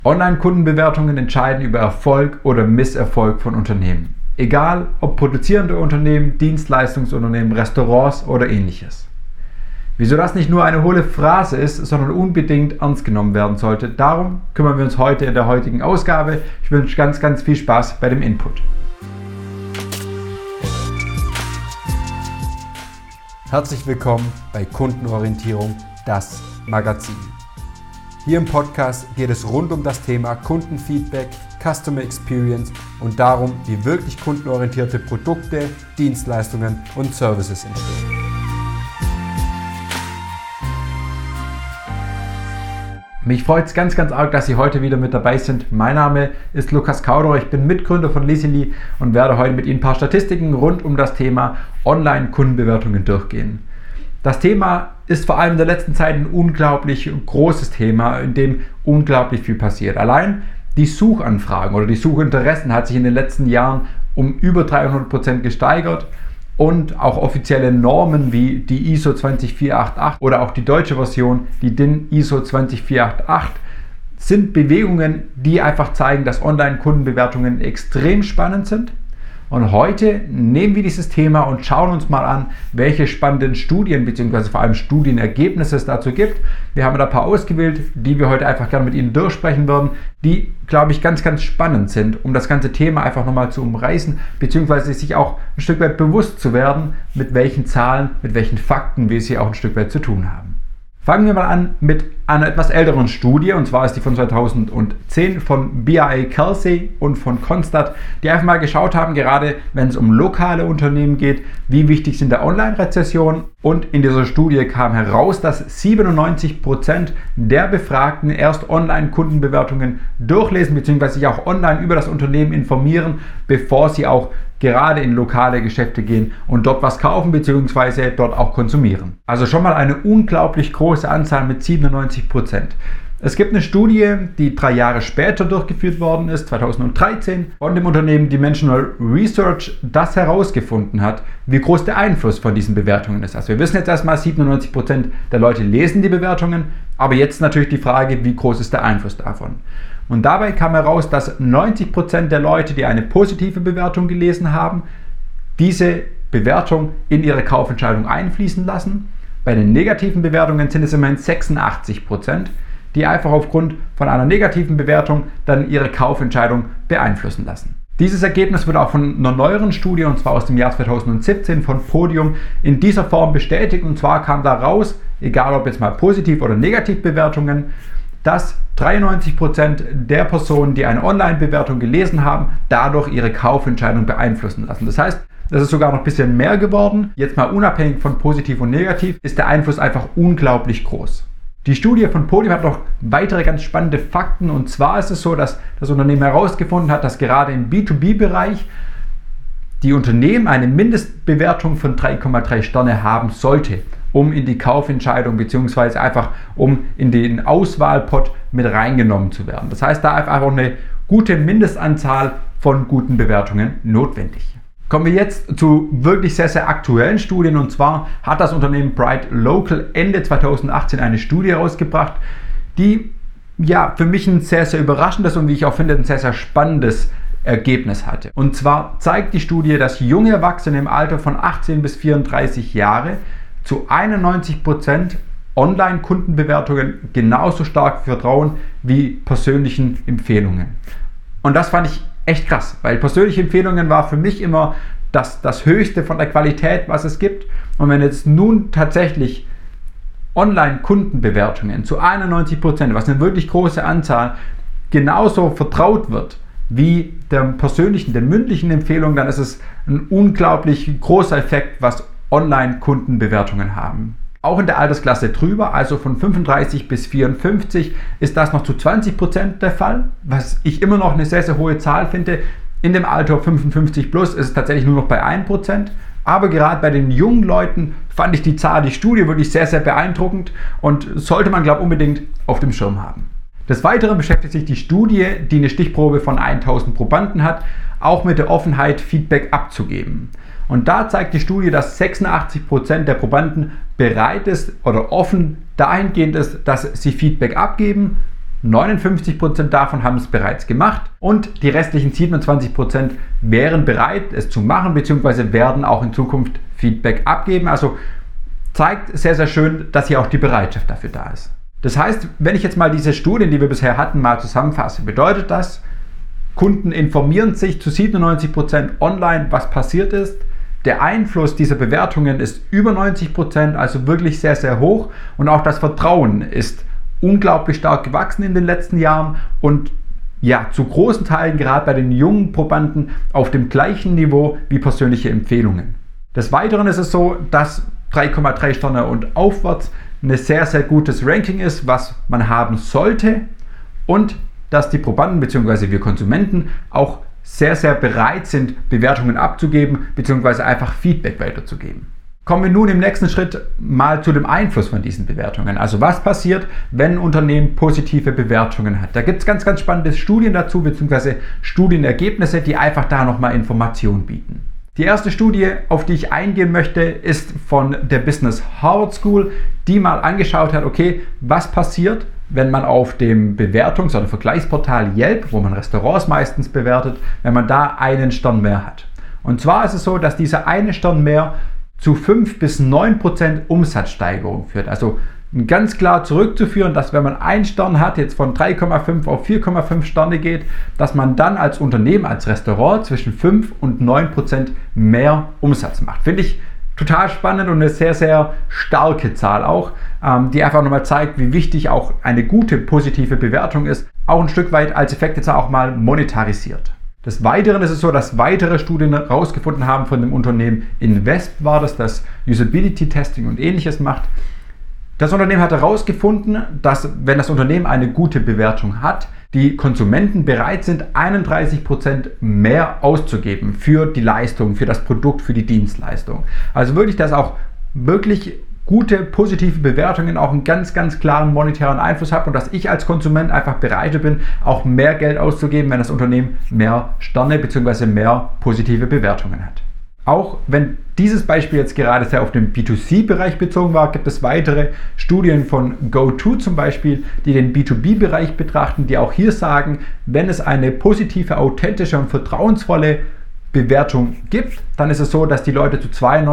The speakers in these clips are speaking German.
Online-Kundenbewertungen entscheiden über Erfolg oder Misserfolg von Unternehmen. Egal ob produzierende Unternehmen, Dienstleistungsunternehmen, Restaurants oder ähnliches. Wieso das nicht nur eine hohle Phrase ist, sondern unbedingt ernst genommen werden sollte, darum kümmern wir uns heute in der heutigen Ausgabe. Ich wünsche ganz viel Spaß bei dem Input. Herzlich willkommen bei Kundenorientierung, das Magazin. Hier im Podcast geht es rund um das Thema Kundenfeedback, Customer Experience und darum, wie wirklich kundenorientierte Produkte, Dienstleistungen und Services entstehen. Mich freut es ganz arg, dass Sie heute wieder mit dabei sind. Mein Name ist Lukas Kauder, ich bin Mitgründer von Leasily und werde heute mit Ihnen ein paar Statistiken rund um das Thema Online-Kundenbewertungen durchgehen. Das Thema ist vor allem in der letzten Zeit ein unglaublich großes Thema, in dem unglaublich viel passiert. Allein die Suchanfragen oder die Suchinteressen hat sich in den letzten Jahren um über 300% gesteigert und auch offizielle Normen wie die ISO 20488 oder auch die deutsche Version, die DIN ISO 20488, sind Bewegungen, die einfach zeigen, dass Online-Kundenbewertungen extrem spannend sind. Und heute nehmen wir dieses Thema und schauen uns mal an, welche spannenden Studien bzw. vor allem Studienergebnisse es dazu gibt. Wir haben da ein paar ausgewählt, die wir heute einfach gerne mit Ihnen durchsprechen würden, die, glaube ich, ganz spannend sind, um das ganze Thema einfach nochmal zu umreißen, bzw. sich auch ein Stück weit bewusst zu werden, mit welchen Zahlen, mit welchen Fakten wir es hier auch ein Stück weit zu tun haben. Fangen wir mal an mit einer etwas älteren Studie, und zwar ist die von 2010 von BIA Kelsey und von Constat, die einfach mal geschaut haben, gerade wenn es um lokale Unternehmen geht, wie wichtig sind der Online-Rezession. Und in dieser Studie kam heraus, dass 97% der Befragten erst Online-Kundenbewertungen durchlesen bzw. sich auch online über das Unternehmen informieren, bevor sie auch gerade in lokale Geschäfte gehen und dort was kaufen bzw. dort auch konsumieren. Also schon mal eine unglaublich große Anzahl mit 97%. Es gibt eine Studie, die 3 Jahre später durchgeführt worden ist, 2013, von dem Unternehmen Dimensional Research, das herausgefunden hat, wie groß der Einfluss von diesen Bewertungen ist. Also wir wissen jetzt erstmal, 97% der Leute lesen die Bewertungen, aber jetzt natürlich die Frage, wie groß ist der Einfluss davon? Und dabei kam heraus, dass 90% der Leute, die eine positive Bewertung gelesen haben, diese Bewertung in ihre Kaufentscheidung einfließen lassen. Bei den negativen Bewertungen sind es immerhin 86%, die einfach aufgrund von einer negativen Bewertung dann ihre Kaufentscheidung beeinflussen lassen. Dieses Ergebnis wird auch von einer neueren Studie, und zwar aus dem Jahr 2017 von Podium, in dieser Form bestätigt. Und zwar kam da raus, egal ob jetzt mal positiv oder negativ Bewertungen, dass 93% der Personen, die eine Online-Bewertung gelesen haben, dadurch ihre Kaufentscheidung beeinflussen lassen. Das heißt, das ist sogar noch ein bisschen mehr geworden. Jetzt mal unabhängig von positiv und negativ ist der Einfluss einfach unglaublich groß. Die Studie von Podium hat noch weitere ganz spannende Fakten, und zwar ist es so, dass das Unternehmen herausgefunden hat, dass gerade im B2B-Bereich die Unternehmen eine Mindestbewertung von 3,3 Sterne haben sollte, um in die Kaufentscheidung bzw. einfach um in den Auswahlpot mit reingenommen zu werden. Das heißt, da ist einfach eine gute Mindestanzahl von guten Bewertungen notwendig. Kommen wir jetzt zu wirklich sehr aktuellen Studien, und zwar hat das Unternehmen Bright Local Ende 2018 eine Studie herausgebracht, die für mich ein sehr überraschendes und wie ich auch finde ein sehr spannendes Ergebnis hatte. Und zwar zeigt die Studie, dass junge Erwachsene im Alter von 18 bis 34 Jahre zu 91% Online-Kundenbewertungen genauso stark vertrauen wie persönlichen Empfehlungen. Und das fand ich echt krass, weil persönliche Empfehlungen war für mich immer das Höchste von der Qualität, was es gibt. Und wenn jetzt nun tatsächlich Online-Kundenbewertungen zu 91%, was eine wirklich große Anzahl, genauso vertraut wird wie der mündlichen Empfehlung, dann ist es ein unglaublich großer Effekt, was Online-Kundenbewertungen haben. Auch in der Altersklasse drüber, also von 35 bis 54, ist das noch zu 20% der Fall, was ich immer noch eine sehr hohe Zahl finde. In dem Alter 55 plus ist es tatsächlich nur noch bei 1%. Aber gerade bei den jungen Leuten fand ich die Studie wirklich sehr beeindruckend und sollte man, glaube ich, unbedingt auf dem Schirm haben. Des Weiteren beschäftigt sich die Studie, die eine Stichprobe von 1000 Probanden hat, auch mit der Offenheit, Feedback abzugeben. Und da zeigt die Studie, dass 86% der Probanden bereit ist oder offen dahingehend ist, dass sie Feedback abgeben. 59% davon haben es bereits gemacht und die restlichen 27% wären bereit, es zu machen, bzw. werden auch in Zukunft Feedback abgeben. Also zeigt sehr, sehr schön, dass hier auch die Bereitschaft dafür da ist. Das heißt, wenn ich jetzt mal diese Studien, die wir bisher hatten, mal zusammenfasse, bedeutet das, Kunden informieren sich zu 97% online, was passiert ist. Der Einfluss dieser Bewertungen ist über 90%, also wirklich sehr, sehr hoch. Und auch das Vertrauen ist unglaublich stark gewachsen in den letzten Jahren und ja, zu großen Teilen gerade bei den jungen Probanden auf dem gleichen Niveau wie persönliche Empfehlungen. Des Weiteren ist es so, dass 3,3 Sterne und aufwärts ein sehr, sehr gutes Ranking ist, was man haben sollte und dass die Probanden bzw. wir Konsumenten auch sehr, sehr bereit sind, Bewertungen abzugeben bzw. einfach Feedback weiterzugeben. Kommen wir nun im nächsten Schritt mal zu dem Einfluss von diesen Bewertungen. Also was passiert, wenn ein Unternehmen positive Bewertungen hat? Da gibt es ganz, ganz spannende Studien dazu bzw. Studienergebnisse, die einfach da nochmal Informationen bieten. Die erste Studie, auf die ich eingehen möchte, ist von der Business Harvard School, die mal angeschaut hat, okay, was passiert, wenn man auf dem Bewertungs- oder Vergleichsportal Yelp, wo man Restaurants meistens bewertet, wenn man da einen Stern mehr hat. Und zwar ist es so, dass dieser eine Stern mehr zu 5 bis 9% Umsatzsteigerung führt. Also ganz klar zurückzuführen, dass wenn man einen Stern hat, jetzt von 3,5 auf 4,5 Sterne geht, dass man dann als Unternehmen, als Restaurant zwischen 5 und 9% mehr Umsatz macht. Finde ich total spannend und eine sehr, sehr starke Zahl auch, die einfach nochmal zeigt, wie wichtig auch eine gute, positive Bewertung ist, auch ein Stück weit als Effekt jetzt auch mal monetarisiert. Des Weiteren ist es so, dass weitere Studien herausgefunden haben von dem Unternehmen Invesp war das Usability Testing und ähnliches macht. Das Unternehmen hat herausgefunden, dass wenn das Unternehmen eine gute Bewertung hat, die Konsumenten bereit sind, 31% mehr auszugeben für die Leistung, für das Produkt, für die Dienstleistung. Also wirklich, dass auch wirklich gute, positive Bewertungen auch einen ganz, ganz klaren monetären Einfluss haben und dass ich als Konsument einfach bereit bin, auch mehr Geld auszugeben, wenn das Unternehmen mehr Sterne bzw. mehr positive Bewertungen hat. Auch wenn dieses Beispiel jetzt gerade sehr auf den B2C-Bereich bezogen war, gibt es weitere Studien von GoTo zum Beispiel, die den B2B-Bereich betrachten, die auch hier sagen, wenn es eine positive, authentische und vertrauensvolle Bewertung gibt, dann ist es so, dass die Leute zu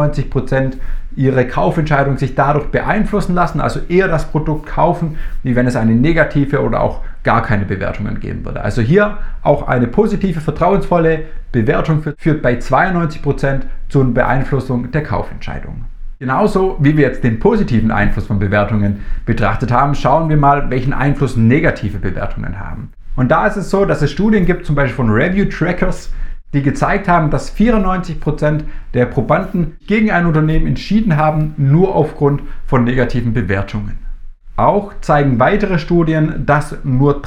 92% ihre Kaufentscheidung sich dadurch beeinflussen lassen, also eher das Produkt kaufen, wie wenn es eine negative oder auch gar keine Bewertungen geben würde. Also hier auch eine positive, vertrauensvolle Bewertung führt bei 92% zu einer Beeinflussung der Kaufentscheidung. Genauso wie wir jetzt den positiven Einfluss von Bewertungen betrachtet haben, schauen wir mal, welchen Einfluss negative Bewertungen haben. Und da ist es so, dass es Studien gibt, zum Beispiel von Review Trackers, die gezeigt haben, dass 94% der Probanden gegen ein Unternehmen entschieden haben, nur aufgrund von negativen Bewertungen. Auch zeigen weitere Studien, dass nur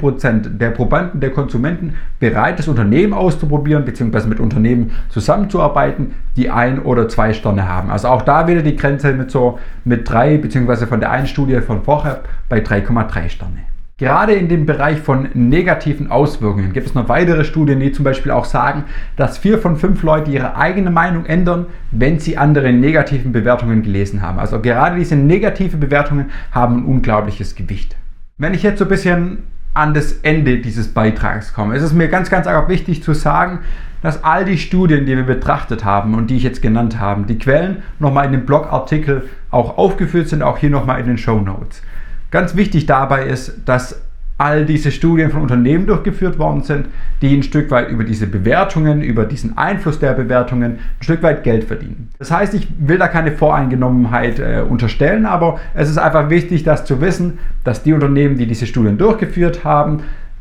13% der Probanden, der Konsumenten bereit ist, Unternehmen auszuprobieren bzw. mit Unternehmen zusammenzuarbeiten, die 1 oder 2 Sterne haben. Also auch da wieder die Grenze mit 3 bzw. von der einen Studie von vorher bei 3,3 Sterne. Gerade in dem Bereich von negativen Auswirkungen gibt es noch weitere Studien, die zum Beispiel auch sagen, dass 4 von 5 Leute ihre eigene Meinung ändern, wenn sie andere negativen Bewertungen gelesen haben. Also gerade diese negativen Bewertungen haben ein unglaubliches Gewicht. Wenn ich jetzt so ein bisschen an das Ende dieses Beitrags komme, ist es mir ganz, ganz arg wichtig zu sagen, dass all die Studien, die wir betrachtet haben und die ich jetzt genannt habe, die Quellen nochmal in dem Blogartikel auch aufgeführt sind, auch hier nochmal in den Shownotes. Ganz wichtig dabei ist, dass all diese Studien von Unternehmen durchgeführt worden sind, die ein Stück weit über diese Bewertungen, über diesen Einfluss der Bewertungen ein Stück weit Geld verdienen. Das heißt, ich will da keine Voreingenommenheit unterstellen, aber es ist einfach wichtig, das zu wissen, dass die Unternehmen, die diese Studien durchgeführt haben,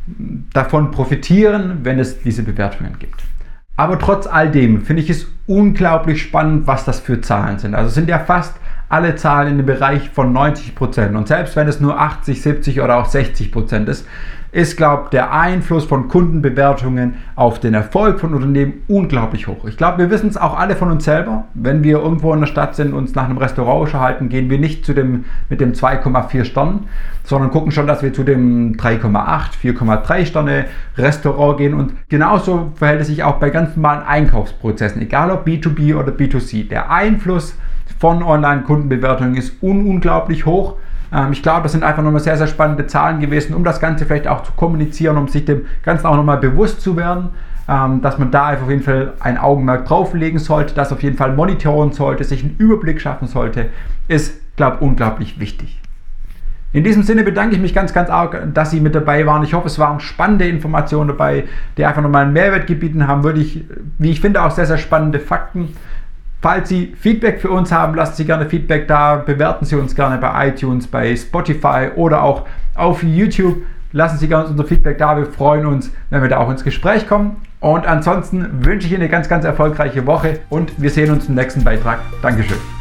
davon profitieren, wenn es diese Bewertungen gibt. Aber trotz all dem finde ich es unglaublich spannend, was das für Zahlen sind. Also es sind ja fast alle Zahlen in dem Bereich von 90%. Und selbst wenn es nur 80, 70 oder auch 60% ist, glaube ich, der Einfluss von Kundenbewertungen auf den Erfolg von Unternehmen unglaublich hoch. Ich glaube, wir wissen es auch alle von uns selber. Wenn wir irgendwo in der Stadt sind und uns nach einem Restaurant halten, gehen wir nicht mit dem 2,4 Sternen, sondern gucken schon, dass wir zu dem 3,8, 4,3 Sterne Restaurant gehen. Und genauso verhält es sich auch bei ganz normalen Einkaufsprozessen, egal ob B2B oder B2C. Der Einfluss von Online-Kundenbewertungen ist unglaublich hoch. Ich glaube, das sind einfach nochmal sehr, sehr spannende Zahlen gewesen, um das Ganze vielleicht auch zu kommunizieren, um sich dem Ganzen auch nochmal bewusst zu werden, dass man da einfach auf jeden Fall ein Augenmerk drauflegen sollte, das auf jeden Fall monitoren sollte, sich einen Überblick schaffen sollte, ist, glaube ich, unglaublich wichtig. In diesem Sinne bedanke ich mich ganz, ganz arg, dass Sie mit dabei waren. Ich hoffe, es waren spannende Informationen dabei, die einfach nochmal einen Mehrwert gebieten haben. Wirklich, wie ich finde, auch sehr, sehr spannende Fakten. Falls Sie Feedback für uns haben, lassen Sie gerne Feedback da. Bewerten Sie uns gerne bei iTunes, bei Spotify oder auch auf YouTube. Lassen Sie gerne unser Feedback da. Wir freuen uns, wenn wir da auch ins Gespräch kommen. Und ansonsten wünsche ich Ihnen eine ganz, ganz erfolgreiche Woche und wir sehen uns im nächsten Beitrag. Dankeschön.